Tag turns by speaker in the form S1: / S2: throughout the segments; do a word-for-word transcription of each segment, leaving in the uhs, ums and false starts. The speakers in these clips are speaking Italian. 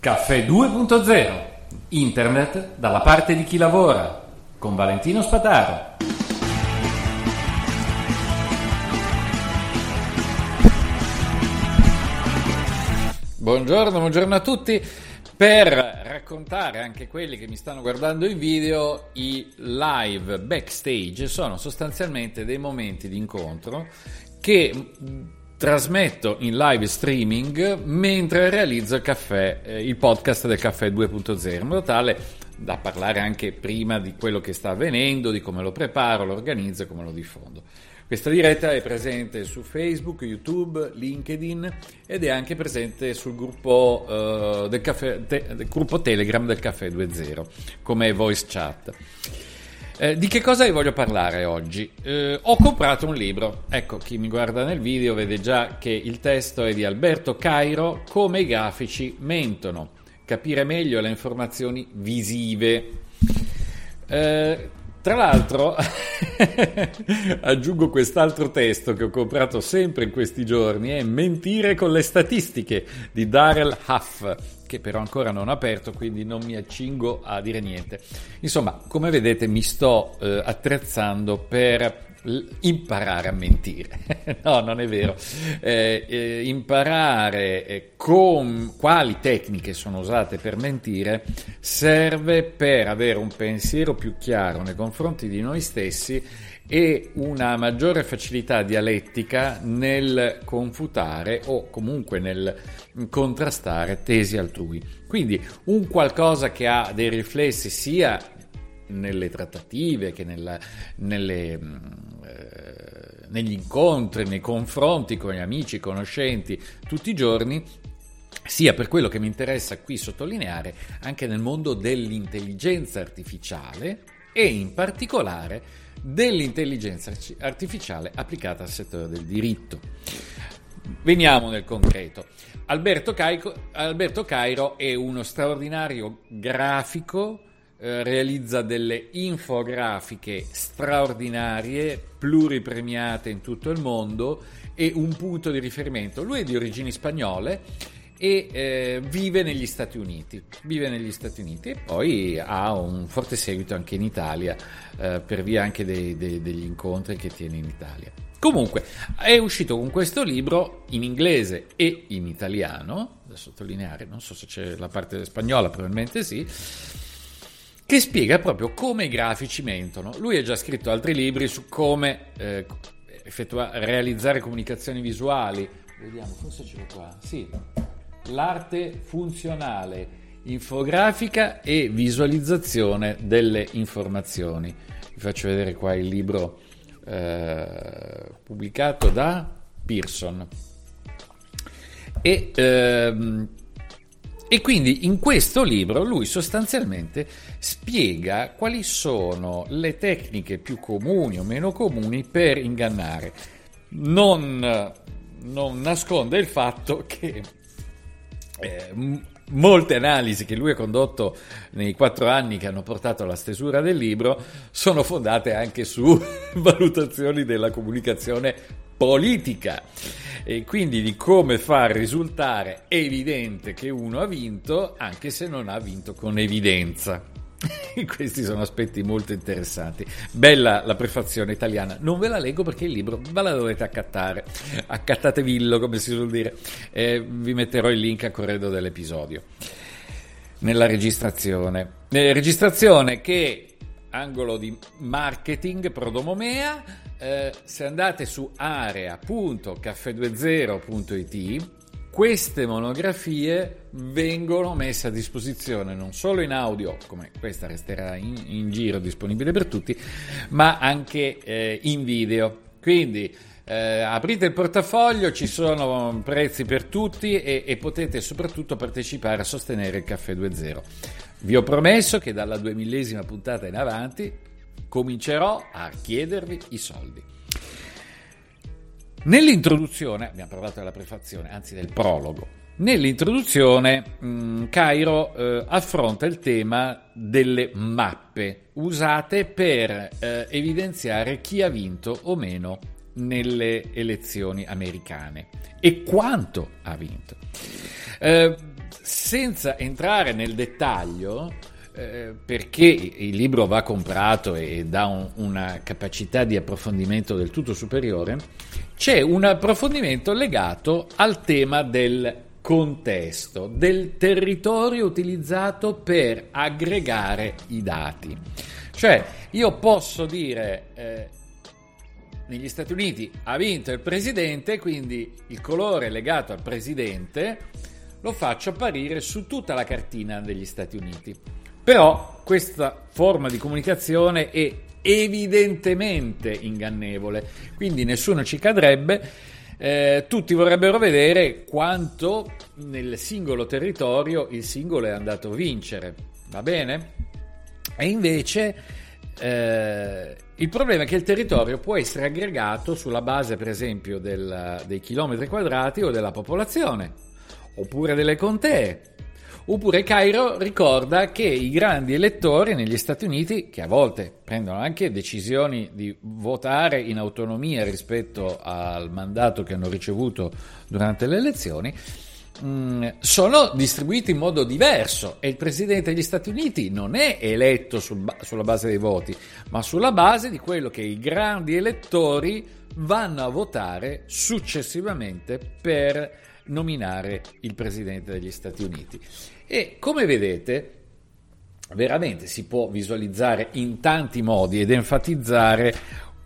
S1: Caffè due punto zero. Internet dalla parte di chi lavora. Con Valentino Spataro. Buongiorno, buongiorno a tutti. Per raccontare anche quelli che mi stanno guardando in video, i live backstage sono sostanzialmente dei momenti di incontro che trasmetto in live streaming mentre realizzo il caffè, eh, il podcast del Caffè due punto zero, in modo tale da parlare anche prima di quello che sta avvenendo, di come lo preparo, lo organizzo e come lo diffondo. Questa diretta è presente su Facebook, YouTube, LinkedIn ed è anche presente sul gruppo, uh, del, caffè, te, del gruppo Telegram del Caffè due punto zero come voice chat. Eh, di che cosa vi voglio parlare oggi? Eh, ho comprato un libro. Ecco, chi mi guarda nel video vede già che il testo è di Alberto Cairo, Come i grafici mentono, capire meglio le informazioni visive. Eh, tra l'altro aggiungo quest'altro testo che ho comprato sempre in questi giorni, è Mentire con le statistiche di Darrell Huff, che però ancora non ho aperto, quindi non mi accingo a dire niente. Insomma, come vedete mi sto eh, attrezzando per imparare a mentire. No, non è vero. Eh, eh, imparare eh, con quali tecniche sono usate per mentire serve per avere un pensiero più chiaro nei confronti di noi stessi e una maggiore facilità dialettica nel confutare o comunque nel contrastare tesi altrui. Quindi un qualcosa che ha dei riflessi sia nelle trattative che nella, nelle, eh, negli incontri, nei confronti con gli amici, conoscenti tutti i giorni, sia per quello che mi interessa qui sottolineare anche nel mondo dell'intelligenza artificiale e in particolare dell'intelligenza artificiale applicata al settore del diritto. Veniamo nel concreto. Alberto Cairo, Alberto Cairo è uno straordinario grafico, eh, realizza delle infografiche straordinarie, pluripremiate in tutto il mondo e un punto di riferimento. Lui è di origini spagnole e eh, vive negli Stati Uniti, vive negli Stati Uniti e poi ha un forte seguito anche in Italia, eh, per via anche dei, dei, degli incontri che tiene in Italia. Comunque è uscito con questo libro in inglese e in italiano, da sottolineare, non so se c'è la parte spagnola, probabilmente sì, che spiega proprio come i grafici mentono. Lui ha già scritto altri libri su come eh, effettuare, realizzare comunicazioni visuali. Vediamo, forse ce l'ho qua, sì. L'arte funzionale, infografica e visualizzazione delle informazioni. Vi faccio vedere qua il libro eh, pubblicato da Pearson. E, ehm, e quindi in questo libro lui sostanzialmente spiega quali sono le tecniche più comuni o meno comuni per ingannare. Non, non nasconde il fatto che Eh, m- molte analisi che lui ha condotto nei quattro anni che hanno portato alla stesura del libro sono fondate anche su valutazioni della comunicazione politica e quindi di come far risultare evidente che uno ha vinto anche se non ha vinto con evidenza. Questi sono aspetti molto interessanti. Bella la prefazione italiana, non ve la leggo perché il libro ve la dovete accattare, accattatevillo come si suol dire. Eh, vi metterò il link a corredo dell'episodio nella registrazione eh, registrazione che angolo di marketing Prodomomea. Eh, se andate su area punto caffè due zero punto it, queste monografie vengono messe a disposizione non solo in audio, come questa resterà in, in giro disponibile per tutti, ma anche eh, in video. Quindi eh, aprite il portafoglio, ci sono prezzi per tutti e, e potete soprattutto partecipare a sostenere il Caffè due punto zero. Vi ho promesso che dalla duemillesima puntata in avanti comincerò a chiedervi i soldi. Nell'introduzione, abbiamo parlato della prefazione, anzi del prologo, nell'introduzione mh, Cairo eh, affronta il tema delle mappe usate per eh, evidenziare chi ha vinto o meno nelle elezioni americane e quanto ha vinto. Eh, senza entrare nel dettaglio, eh, perché il libro va comprato e dà un, una capacità di approfondimento del tutto superiore, c'è un approfondimento legato al tema del contesto, del territorio utilizzato per aggregare i dati. Cioè, io posso dire eh, negli Stati Uniti ha vinto il presidente, quindi il colore legato al presidente lo faccio apparire su tutta la cartina degli Stati Uniti. Però questa forma di comunicazione è evidentemente ingannevole, quindi nessuno ci cadrebbe. Eh, tutti vorrebbero vedere quanto nel singolo territorio il singolo è andato a vincere, va bene? E invece eh, il problema è che il territorio può essere aggregato sulla base, per esempio, del, dei chilometri quadrati o della popolazione, oppure delle contee. Oppure Cairo ricorda che i grandi elettori negli Stati Uniti, che a volte prendono anche decisioni di votare in autonomia rispetto al mandato che hanno ricevuto durante le elezioni, mh, sono distribuiti in modo diverso e il presidente degli Stati Uniti non è eletto sul, sulla base dei voti, ma sulla base di quello che i grandi elettori vanno a votare successivamente per nominare il presidente degli Stati Uniti. E come vedete, veramente si può visualizzare in tanti modi ed enfatizzare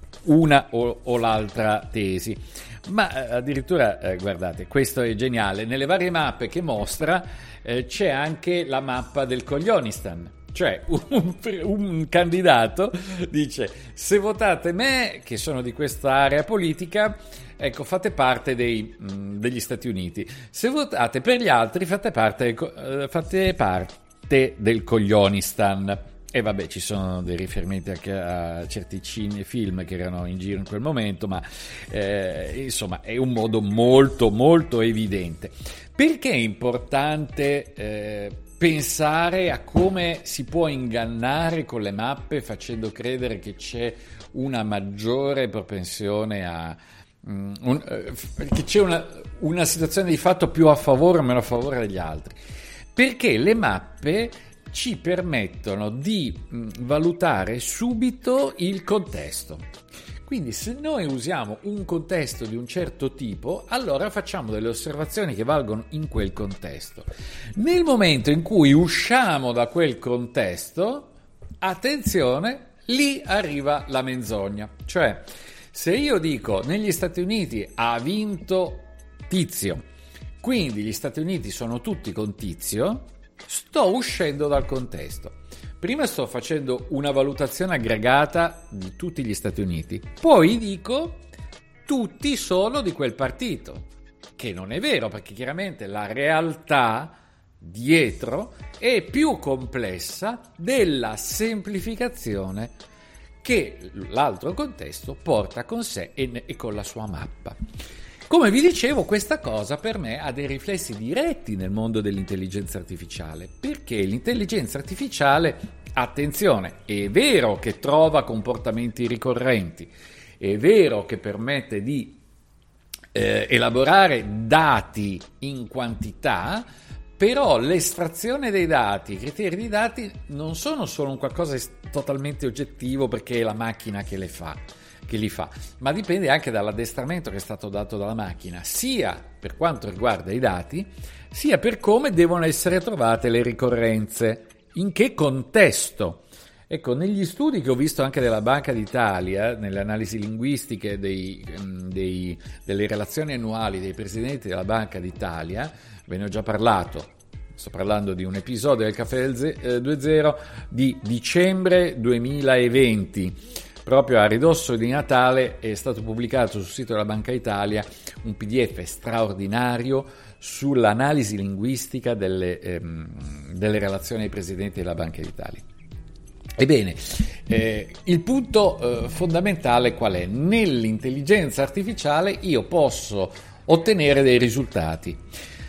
S1: una o, o l'altra tesi. Ma eh, addirittura, eh, guardate, questo è geniale, nelle varie mappe che mostra eh, c'è anche la mappa del Koglionistan. Cioè un, un candidato dice: se votate me, che sono di questa area politica, ecco, fate parte dei, mh, degli Stati Uniti. Se votate per gli altri, fate parte, uh, fate parte del Koglionistan. E vabbè, ci sono dei riferimenti anche a certi cine, film che erano in giro in quel momento, ma eh, insomma è un modo molto molto evidente. Perché è importante eh, pensare a come si può ingannare con le mappe facendo credere che c'è una maggiore propensione a um, un, uh, che c'è una, una situazione di fatto più a favore o meno a favore degli altri? Perché le mappe ci permettono di mh, valutare subito il contesto. Quindi se noi usiamo un contesto di un certo tipo, allora facciamo delle osservazioni che valgono in quel contesto. Nel momento in cui usciamo da quel contesto, attenzione, lì arriva la menzogna. Cioè, se io dico negli Stati Uniti ha vinto Tizio, quindi gli Stati Uniti sono tutti con Tizio, sto uscendo dal contesto. Prima sto facendo una valutazione aggregata di tutti gli Stati Uniti, poi dico tutti sono di quel partito, che non è vero, perché chiaramente la realtà dietro è più complessa della semplificazione che l'altro contesto porta con sé e, e con la sua mappa. Come vi dicevo, questa cosa per me ha dei riflessi diretti nel mondo dell'intelligenza artificiale, perché l'intelligenza artificiale, attenzione, è vero che trova comportamenti ricorrenti, è vero che permette di eh, elaborare dati in quantità, però l'estrazione dei dati, i criteri dei dati non sono solo un qualcosa di totalmente oggettivo perché è la macchina che le fa. che li fa, ma dipende anche dall'addestramento che è stato dato dalla macchina, sia per quanto riguarda i dati, sia per come devono essere trovate le ricorrenze, in che contesto. Ecco, negli studi che ho visto anche della Banca d'Italia, nelle analisi linguistiche dei, dei, delle relazioni annuali dei presidenti della Banca d'Italia, ve ne ho già parlato, sto parlando di un episodio del Caffè del due zero di dicembre duemilaventi. Proprio a ridosso di Natale è stato pubblicato sul sito della Banca d'Italia un P D F straordinario sull'analisi linguistica delle, ehm, delle relazioni ai presidenti della Banca d'Italia. Ebbene, eh, il punto eh, fondamentale qual è? Nell'intelligenza artificiale io posso ottenere dei risultati.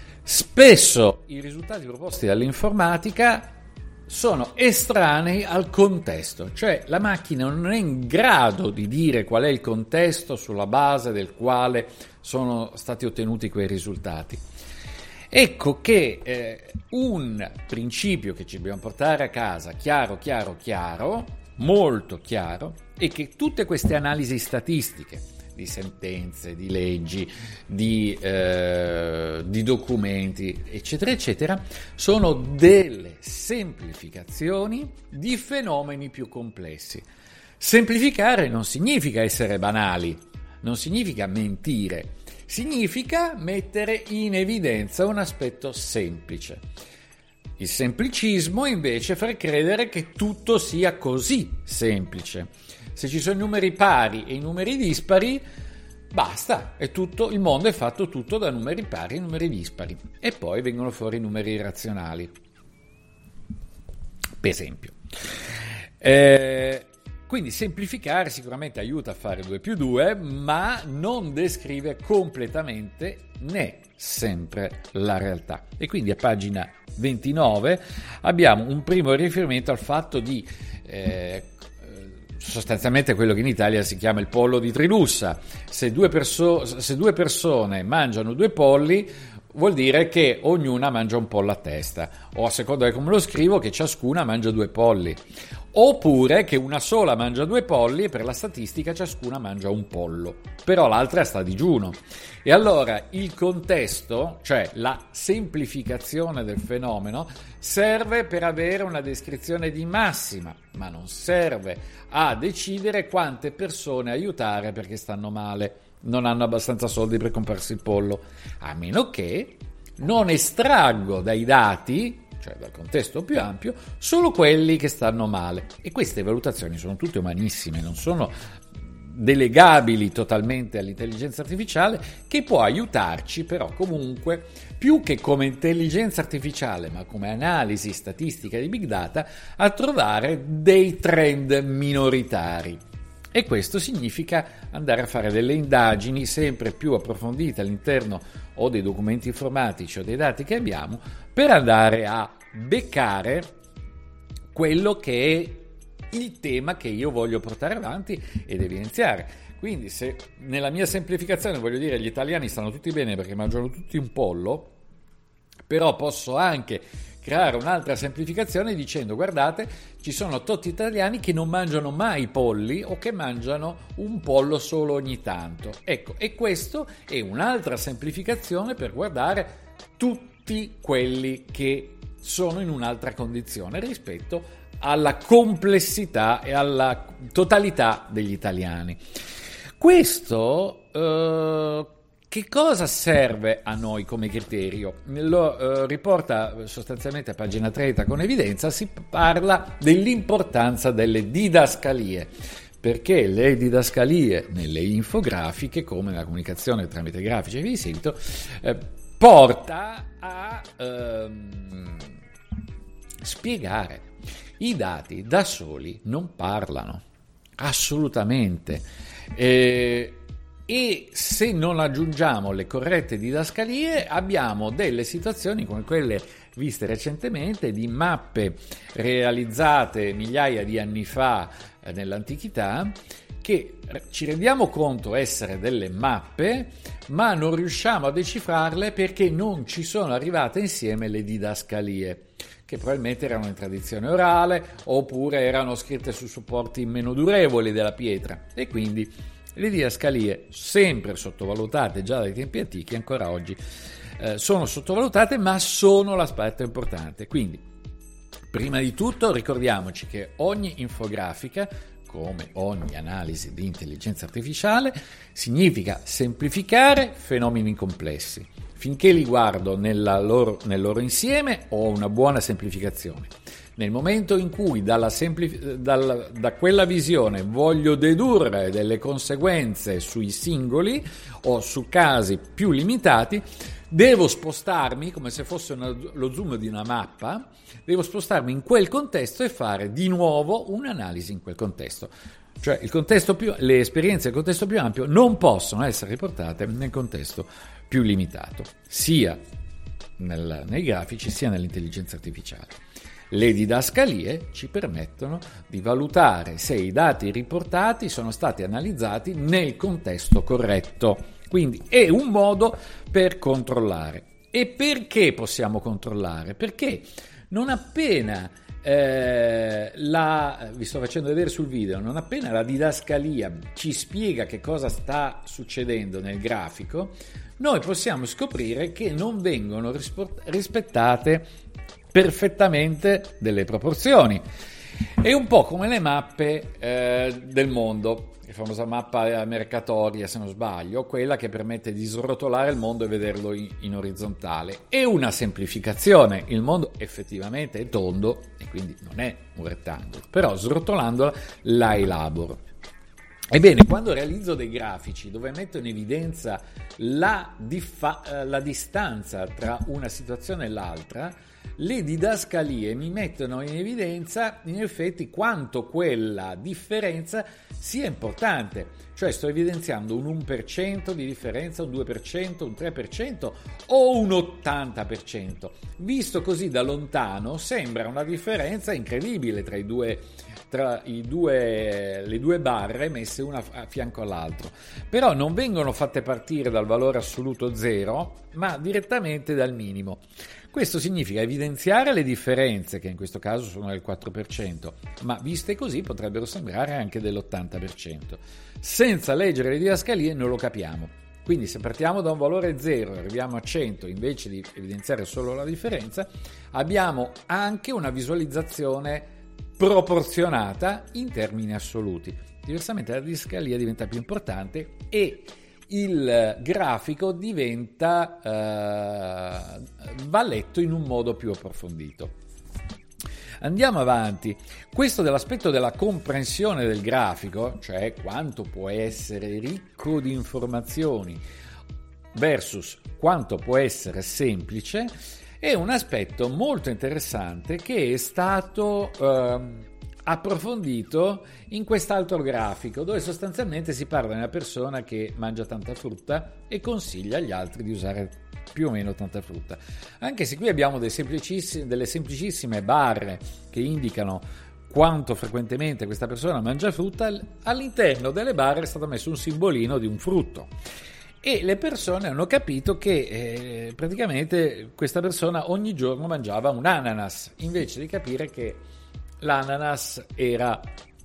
S1: Spesso i risultati proposti dall'informatica sono estranei al contesto, cioè la macchina non è in grado di dire qual è il contesto sulla base del quale sono stati ottenuti quei risultati. Ecco che eh, un principio che ci dobbiamo portare a casa, chiaro, chiaro, chiaro, molto chiaro, è che tutte queste analisi statistiche di sentenze, di leggi, di, eh, di documenti, eccetera, eccetera, sono delle semplificazioni di fenomeni più complessi. Semplificare non significa essere banali, non significa mentire, significa mettere in evidenza un aspetto semplice. Il semplicismo invece fa credere che tutto sia così semplice. Se ci sono i numeri pari e i numeri dispari, basta, è tutto, il mondo è fatto tutto da numeri pari e numeri dispari. E poi vengono fuori i numeri irrazionali, per esempio. Eh, quindi semplificare sicuramente aiuta a fare due più due, ma non descrive completamente né sempre la realtà. E quindi a pagina ventinove abbiamo un primo riferimento al fatto di eh, sostanzialmente quello che in Italia si chiama il pollo di Trilussa. Se due, perso- se due persone mangiano due polli, vuol dire che ognuna mangia un pollo a testa, o a seconda di come lo scrivo, che ciascuna mangia due polli, oppure che una sola mangia due polli e per la statistica ciascuna mangia un pollo, però l'altra sta a digiuno. E allora il contesto, cioè la semplificazione del fenomeno, serve per avere una descrizione di massima, ma non serve a decidere quante persone aiutare perché stanno male, non hanno abbastanza soldi per comprarsi il pollo, a meno che non estraggo dai dati, cioè dal contesto più ampio, solo quelli che stanno male. E queste valutazioni sono tutte umanissime, non sono delegabili totalmente all'intelligenza artificiale, che può aiutarci però comunque, più che come intelligenza artificiale ma come analisi statistica di big data, a trovare dei trend minoritari. E questo significa andare a fare delle indagini sempre più approfondite all'interno o dei documenti informatici o dei dati che abbiamo, per andare a beccare quello che è il tema che io voglio portare avanti ed evidenziare. Quindi se nella mia semplificazione voglio dire gli italiani stanno tutti bene perché mangiano tutti un pollo, però posso anche creare un'altra semplificazione dicendo: guardate, ci sono tutti italiani che non mangiano mai polli o che mangiano un pollo solo ogni tanto. Ecco, e questo è un'altra semplificazione per guardare tutti quelli che sono in un'altra condizione rispetto alla complessità e alla totalità degli italiani. Questo eh, che cosa serve a noi come criterio? Lo eh, riporta sostanzialmente a pagina trenta con evidenza, si parla dell'importanza delle didascalie, perché le didascalie nelle infografiche, come nella comunicazione tramite grafici e via di seguito, eh, porta a ehm, spiegare. I dati da soli non parlano, assolutamente. Eh, e se non aggiungiamo le corrette didascalie abbiamo delle situazioni come quelle viste recentemente di mappe realizzate migliaia di anni fa eh, nell'antichità, che ci rendiamo conto essere delle mappe, ma non riusciamo a decifrarle perché non ci sono arrivate insieme le didascalie, che probabilmente erano in tradizione orale oppure erano scritte su supporti meno durevoli della pietra, e quindi le didascalie, sempre sottovalutate già dai tempi antichi, ancora oggi eh, sono sottovalutate, ma sono l'aspetto importante. Quindi, prima di tutto, ricordiamoci che ogni infografica, come ogni analisi di intelligenza artificiale, significa semplificare fenomeni complessi. Finché li guardo nella loro, nel loro insieme ho una buona semplificazione. Nel momento in cui dalla semplif- dal, da quella visione voglio dedurre delle conseguenze sui singoli o su casi più limitati, devo spostarmi, come se fosse una, lo zoom di una mappa, devo spostarmi in quel contesto e fare di nuovo un'analisi in quel contesto. Cioè il contesto più, le esperienze del contesto più ampio non possono essere riportate nel contesto più limitato, sia nel, nei grafici sia nell'intelligenza artificiale. Le didascalie ci permettono di valutare se i dati riportati sono stati analizzati nel contesto corretto, quindi è un modo per controllare. E perché possiamo controllare? Perché non appena eh, la, vi sto facendo vedere sul video, non appena la didascalia ci spiega che cosa sta succedendo nel grafico, noi possiamo scoprire che non vengono rispettate perfettamente delle proporzioni. È un po' come le mappe eh, del mondo, la famosa mappa Mercatoria, se non sbaglio, quella che permette di srotolare il mondo e vederlo in, in orizzontale. È una semplificazione, il mondo effettivamente è tondo e quindi non è un rettangolo, però srotolandola la elaboro. Ebbene, quando realizzo dei grafici dove metto in evidenza la, diffa- la distanza tra una situazione e l'altra, le didascalie mi mettono in evidenza in effetti quanto quella differenza sia importante, cioè sto evidenziando un uno per cento di differenza, un due per cento, un tre per cento o un ottanta per cento. Visto così da lontano sembra una differenza incredibile tra i due tra i due, le due barre messe una a fianco all'altro, però non vengono fatte partire dal valore assoluto zero, ma direttamente dal minimo. Questo significa evidenziare le differenze, che in questo caso sono del quattro per cento, ma viste così potrebbero sembrare anche dell'ottanta per cento. Senza leggere le didascalie non lo capiamo. Quindi se partiamo da un valore zero e arriviamo a cento, invece di evidenziare solo la differenza, abbiamo anche una visualizzazione proporzionata in termini assoluti. Diversamente la didascalia diventa più importante e il grafico diventa eh, va letto in un modo più approfondito. Andiamo avanti. Questo dell'aspetto della comprensione del grafico, cioè quanto può essere ricco di informazioni versus quanto può essere semplice, è un aspetto molto interessante che è stato eh, approfondito in quest'altro grafico, dove sostanzialmente si parla di una persona che mangia tanta frutta e consiglia agli altri di usare più o meno tanta frutta. Anche se qui abbiamo dei semplicissi- delle semplicissime barre che indicano quanto frequentemente questa persona mangia frutta, all'interno delle barre è stato messo un simbolino di un frutto. E le persone hanno capito che eh, praticamente questa persona ogni giorno mangiava un ananas, invece di capire che l'ananas era,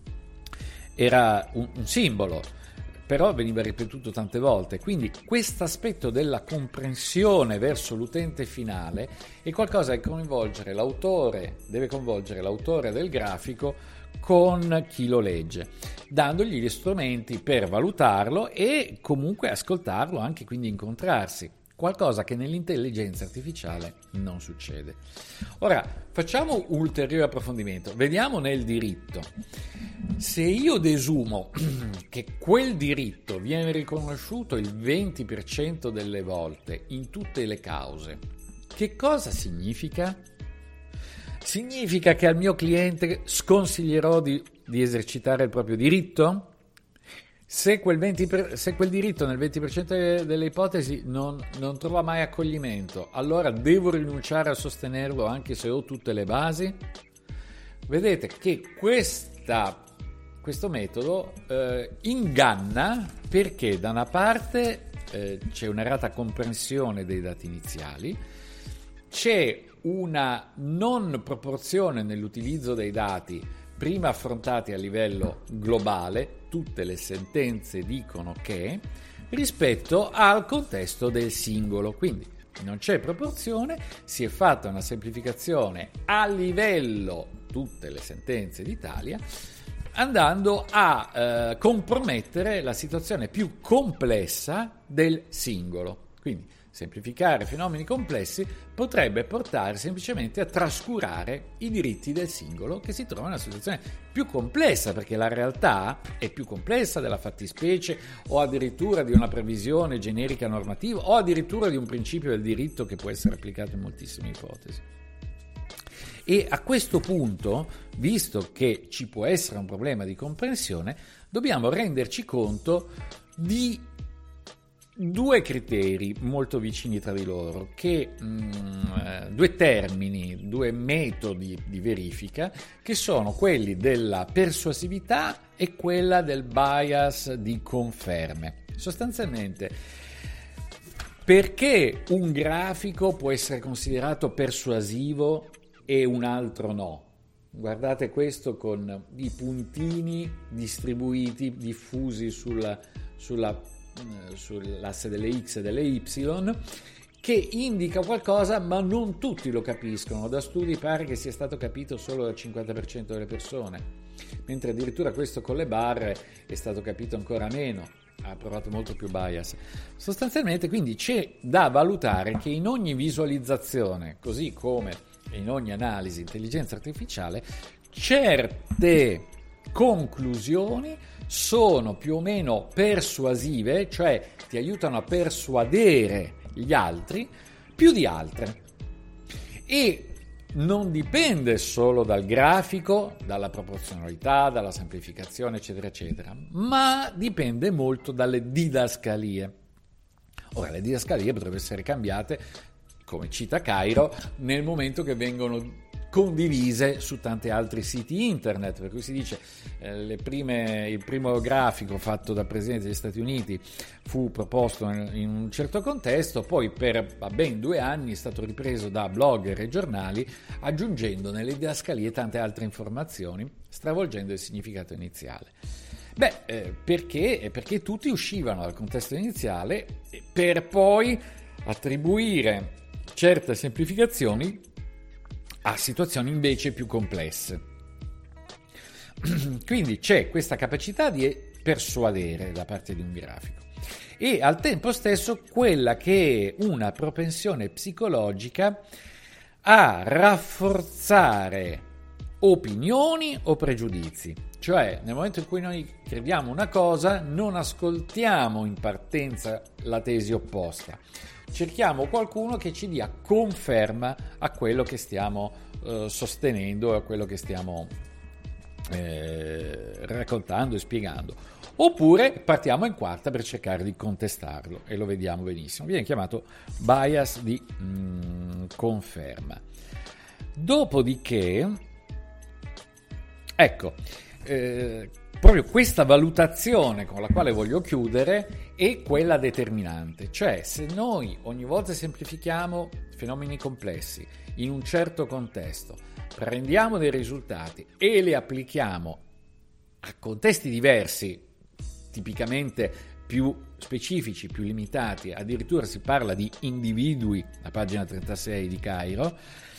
S1: era un, un simbolo, però veniva ripetuto tante volte. Quindi questo aspetto della comprensione verso l'utente finale è qualcosa che coinvolgere l'autore, deve coinvolgere l'autore del grafico con chi lo legge, dandogli gli strumenti per valutarlo e comunque ascoltarlo, anche quindi incontrarsi, qualcosa che nell'intelligenza artificiale non succede. Ora facciamo un ulteriore approfondimento, vediamo nel diritto. Se io desumo che quel diritto viene riconosciuto il venti per cento delle volte in tutte le cause, che cosa significa? Significa che al mio cliente sconsiglierò di, di esercitare il proprio diritto? Se quel, venti per, se quel diritto nel venti per cento delle ipotesi non, non trova mai accoglimento, allora devo rinunciare a sostenerlo anche se ho tutte le basi? Vedete che questa, questo metodo eh, inganna, perché da una parte eh, c'è un'errata comprensione dei dati iniziali, c'è una non proporzione nell'utilizzo dei dati prima affrontati a livello globale, tutte le sentenze dicono che, rispetto al contesto del singolo. Quindi non c'è proporzione, si è fatta una semplificazione a livello tutte le sentenze d'Italia, andando a eh, compromettere la situazione più complessa del singolo. Quindi semplificare fenomeni complessi potrebbe portare semplicemente a trascurare i diritti del singolo che si trova in una situazione più complessa, perché la realtà è più complessa della fattispecie o addirittura di una previsione generica normativa o addirittura di un principio del diritto che può essere applicato in moltissime ipotesi. E a questo punto, visto che ci può essere un problema di comprensione, dobbiamo renderci conto di due criteri molto vicini tra di loro, che mh, due termini, due metodi di verifica, che sono quelli della persuasività e quella del bias di conferme. Sostanzialmente Perché un grafico può essere considerato persuasivo e un altro no? Guardate questo con i puntini distribuiti, diffusi sulla, sulla, sull'asse delle X e delle Y, che indica qualcosa, ma non tutti lo capiscono. Da studi pare che sia stato capito solo dal cinquanta per cento delle persone, mentre addirittura questo con le barre è stato capito ancora meno, ha provato molto più bias. Sostanzialmente, quindi, c'è da valutare che in ogni visualizzazione, così come in ogni analisi intelligenza artificiale, certe conclusioni sono più o meno persuasive, cioè ti aiutano a persuadere gli altri più di altre, e non dipende solo dal grafico, dalla proporzionalità, dalla semplificazione, eccetera eccetera, ma dipende molto dalle didascalie. Ora, le didascalie potrebbero essere cambiate, come cita Cairo, nel momento che vengono condivise su tanti altri siti internet, per cui si dice eh, le prime, il primo grafico fatto dal Presidente degli Stati Uniti fu proposto in, in un certo contesto, poi per ben due anni è stato ripreso da blogger e giornali, aggiungendo nelle didascalie tante altre informazioni, stravolgendo il significato iniziale. Beh, eh, perché? Perché tutti uscivano dal contesto iniziale per poi attribuire certe semplificazioni a situazioni invece più complesse. Quindi c'è questa capacità di persuadere da parte di un grafico e al tempo stesso quella che è una propensione psicologica a rafforzare opinioni o pregiudizi. Cioè, nel momento in cui noi crediamo una cosa, non ascoltiamo in partenza la tesi opposta. Cerchiamo qualcuno che ci dia conferma a quello che stiamo eh, sostenendo, a quello che stiamo eh, raccontando e spiegando. Oppure partiamo in quarta per cercare di contestarlo, e lo vediamo benissimo. Viene chiamato bias di mm, conferma. Dopodiché, ecco, eh, proprio questa valutazione con la quale voglio chiudere è quella determinante, cioè se noi ogni volta semplifichiamo fenomeni complessi in un certo contesto, prendiamo dei risultati e li applichiamo a contesti diversi, tipicamente più specifici, più limitati, addirittura si parla di individui, la pagina trentasei di Cairo,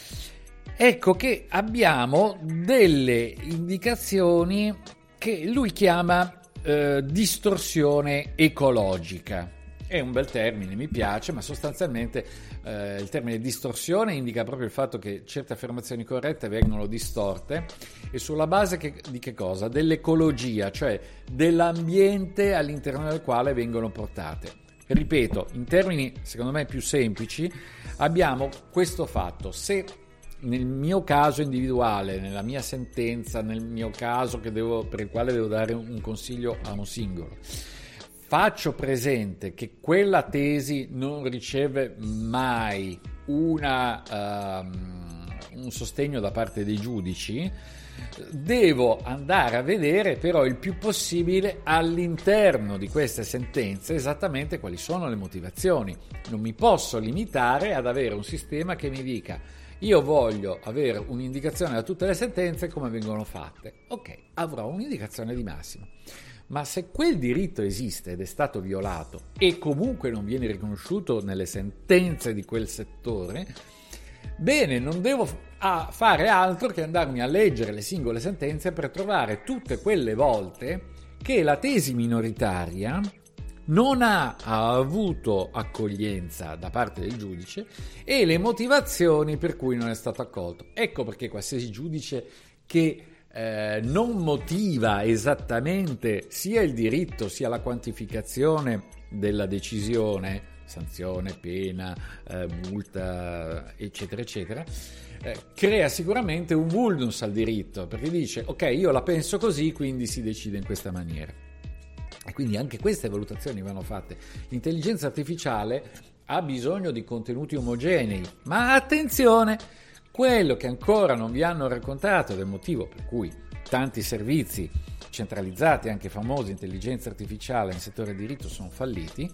S1: ecco che abbiamo delle indicazioni che lui chiama eh, distorsione ecologica. È un bel termine, mi piace, ma sostanzialmente eh, il termine distorsione indica proprio il fatto che certe affermazioni corrette vengono distorte, e sulla base che, di che cosa? Dell'ecologia, cioè dell'ambiente all'interno del quale vengono portate. Ripeto, in termini secondo me più semplici, abbiamo questo fatto: se nel mio caso individuale, nella mia sentenza, nel mio caso che devo, per il quale devo dare un consiglio a un singolo, faccio presente che quella tesi non riceve mai una, um, un sostegno da parte dei giudici, devo andare a vedere però il più possibile all'interno di queste sentenze esattamente quali sono le motivazioni. Non mi posso limitare ad avere un sistema che mi dica: io voglio avere un'indicazione da tutte le sentenze come vengono fatte. Ok, avrò un'indicazione di massima. Ma se quel diritto esiste ed è stato violato e comunque non viene riconosciuto nelle sentenze di quel settore, bene, non devo fare altro che andarmi a leggere le singole sentenze per trovare tutte quelle volte che la tesi minoritaria non ha avuto accoglienza da parte del giudice e le motivazioni per cui non è stato accolto. Ecco perché qualsiasi giudice che eh, non motiva esattamente sia il diritto sia la quantificazione della decisione, sanzione, pena, eh, multa, eccetera, eccetera, eh, crea sicuramente un vulnus al diritto, perché dice: ok, io la penso così, quindi si decide in questa maniera. E quindi anche queste valutazioni vanno fatte. L'intelligenza artificiale ha bisogno di contenuti omogenei, ma attenzione, quello che ancora non vi hanno raccontato, ed è il motivo per cui tanti servizi centralizzati, anche famosi intelligenza artificiale nel settore del diritto, sono falliti,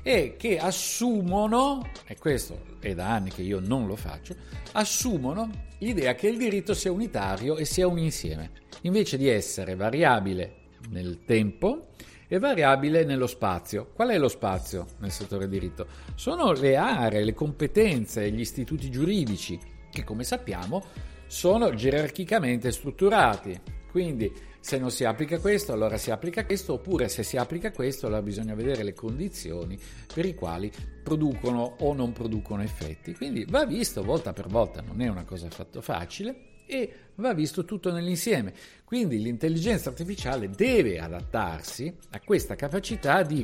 S1: e che assumono, e questo è da anni che io non lo faccio, assumono l'idea che il diritto sia unitario e sia un insieme, invece di essere variabile nel tempo e variabile nello spazio. Qual è lo spazio nel settore diritto? Sono le aree, le competenze, gli istituti giuridici che, come sappiamo, sono gerarchicamente strutturati. Quindi se non si applica questo, allora si applica questo, oppure se si applica questo, allora bisogna vedere le condizioni per i quali producono o non producono effetti. Quindi va visto volta per volta, non è una cosa affatto facile, e va visto tutto nell'insieme. Quindi l'intelligenza artificiale deve adattarsi a questa capacità di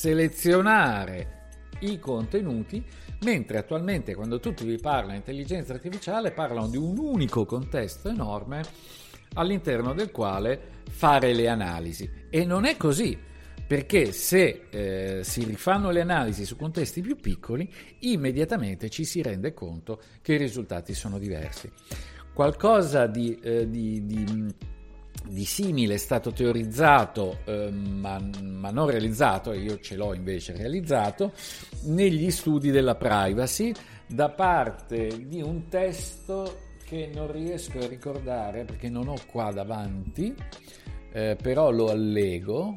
S1: selezionare i contenuti, mentre attualmente quando tutti vi parlano di intelligenza artificiale parlano di un unico contesto enorme all'interno del quale fare le analisi, e non è così, perché se eh, si rifanno le analisi su contesti più piccoli, immediatamente ci si rende conto che i risultati sono diversi. Qualcosa di, eh, di, di, di simile è stato teorizzato eh, ma, ma non realizzato, e io ce l'ho invece realizzato, negli studi della privacy da parte di un testo che non riesco a ricordare perché non ho qua davanti, eh, però lo allego,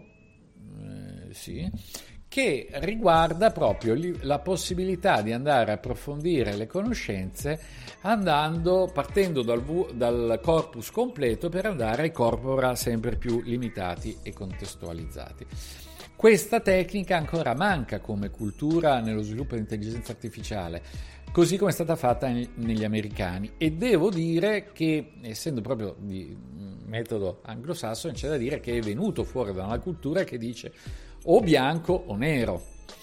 S1: eh, sì, che riguarda proprio la possibilità di andare a approfondire le conoscenze andando, partendo dal, dal corpus completo per andare ai corpora sempre più limitati e contestualizzati. Questa tecnica ancora manca come cultura nello sviluppo dell'intelligenza artificiale, così come è stata fatta negli americani, e devo dire che, essendo proprio di metodo anglosassone, c'è da dire che è venuto fuori da una cultura che dice o bianco o nero.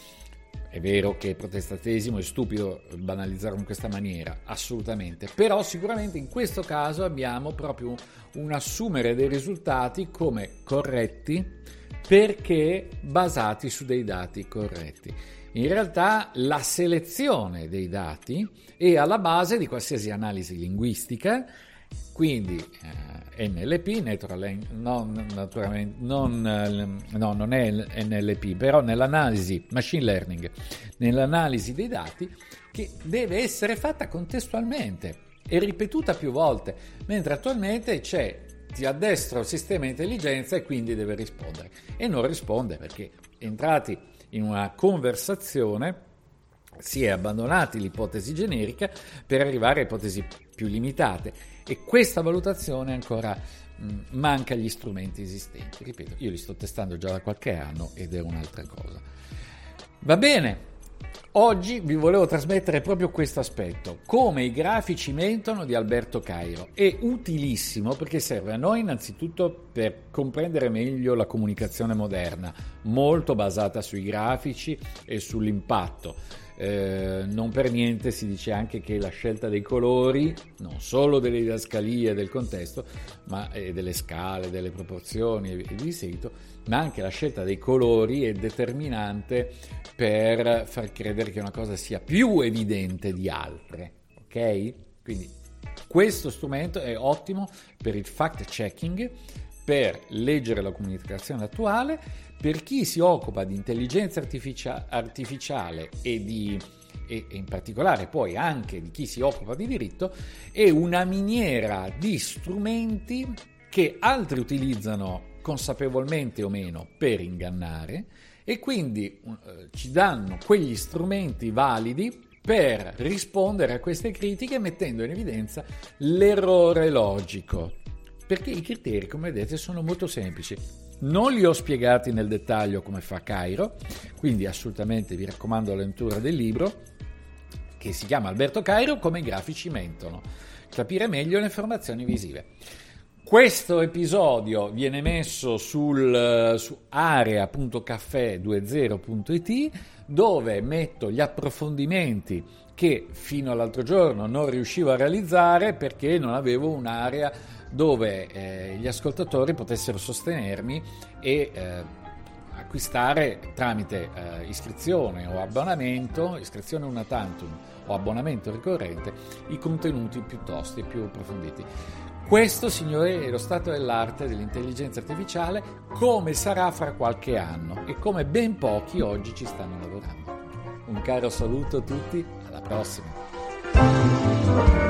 S1: È vero che il protestatesimo è stupido banalizzarlo in questa maniera, assolutamente, però sicuramente in questo caso abbiamo proprio un assumere dei risultati come corretti perché basati su dei dati corretti. In realtà la selezione dei dati è alla base di qualsiasi analisi linguistica, quindi eh, N L P, natural, non, naturalmente, non, eh, no, non è N L P, però nell'analisi, machine learning, nell'analisi dei dati, che deve essere fatta contestualmente e ripetuta più volte, mentre attualmente c'è, ti addestra il sistema di intelligenza e quindi deve rispondere, e non risponde perché entrati in una conversazione si è abbandonati l'ipotesi generica per arrivare a ipotesi più limitate, e questa valutazione ancora mh, manca agli strumenti esistenti. Ripeto, io li sto testando già da qualche anno ed è un'altra cosa. Va bene, oggi vi volevo trasmettere proprio questo aspetto, come i grafici mentono di Alberto Cairo. È utilissimo perché serve a noi innanzitutto per comprendere meglio la comunicazione moderna, molto basata sui grafici e sull'impatto. Eh, non per niente si dice anche che la scelta dei colori, non solo delle didascalie del contesto, ma eh, delle scale, delle proporzioni e di seguito, ma anche la scelta dei colori è determinante per far credere che una cosa sia più evidente di altre, ok? Quindi questo strumento è ottimo per il fact checking, per leggere la comunicazione attuale. Per chi si occupa di intelligenza artificia- artificiale e, di, e, e in particolare poi anche di chi si occupa di diritto, è una miniera di strumenti che altri utilizzano consapevolmente o meno per ingannare, e quindi eh, ci danno quegli strumenti validi per rispondere a queste critiche mettendo in evidenza l'errore logico, perché i criteri, come vedete, sono molto semplici. Non li ho spiegati nel dettaglio come fa Cairo, quindi assolutamente vi raccomando la lettura del libro, che si chiama Alberto Cairo, come i grafici mentono, capire meglio le informazioni visive. Questo episodio viene messo sul, su area punto caffè venti punto it, dove metto gli approfondimenti che fino all'altro giorno non riuscivo a realizzare perché non avevo un'area dove eh, gli ascoltatori potessero sostenermi e eh, acquistare tramite eh, iscrizione o abbonamento, iscrizione una tantum o abbonamento ricorrente, i contenuti piuttosto più approfonditi. Questo, signori, è lo stato dell'arte dell'intelligenza artificiale, come sarà fra qualche anno e come ben pochi oggi ci stanno lavorando. Un caro saluto a tutti, alla prossima!